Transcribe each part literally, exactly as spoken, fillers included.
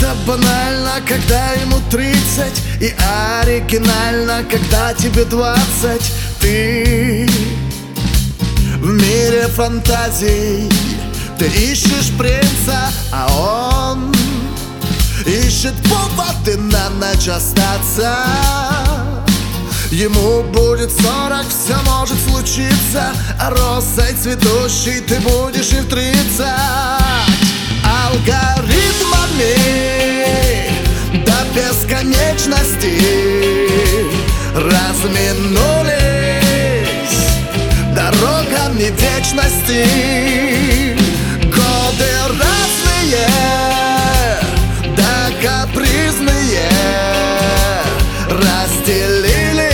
Это банально, когда ему тридцать, и оригинально, когда тебе двадцать. Ты в мире фантазий, ты ищешь принца, а он ищет поводы на ночь остаться. Ему будет сорок, все может случиться, а розой цветущей ты будешь и в тридцать. Алгоритмами до бесконечности разминулись дорогами вечности. Годы разные, да капризные, разделили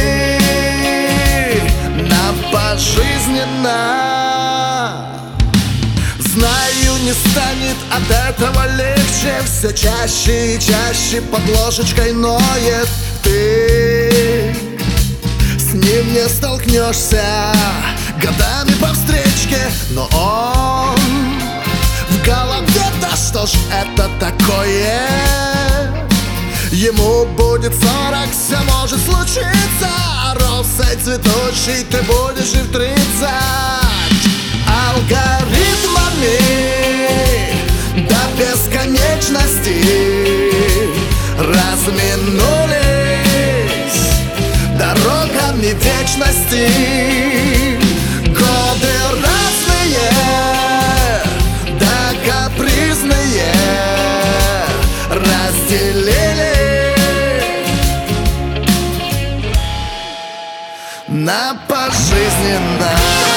на пожизненно. Знаю, не станет от этого легче, все чаще и чаще под ложечкой ноет. Ты с ним не столкнешься годами по встречке, но он в голове, да что ж это такое? Ему будет сорок, все может случиться, а розой цветущей ты будешь и в тридцать. Алгоритмами до бесконечности разминулись дорогами вечности. Годы разные, да капризные, разделили на пожизненно.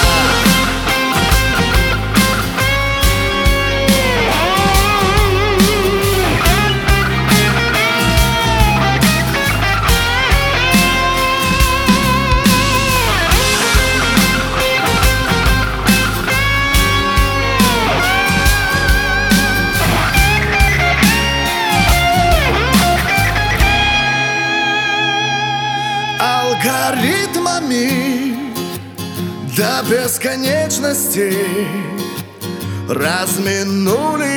Алгоритмами до бесконечности разминулись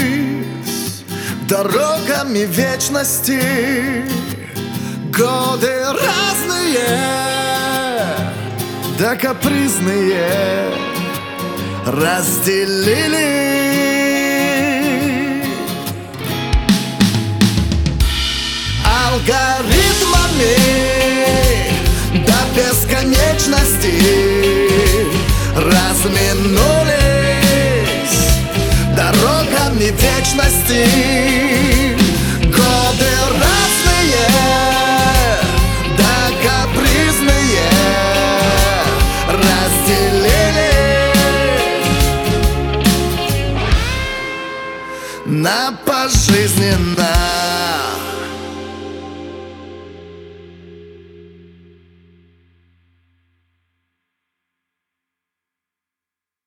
дорогами вечности. Годы разные, да капризные, разделили алгоритмами до бесконечности разминулись дорогами вечности. Годы разные, да капризные, разделили на пожизненно.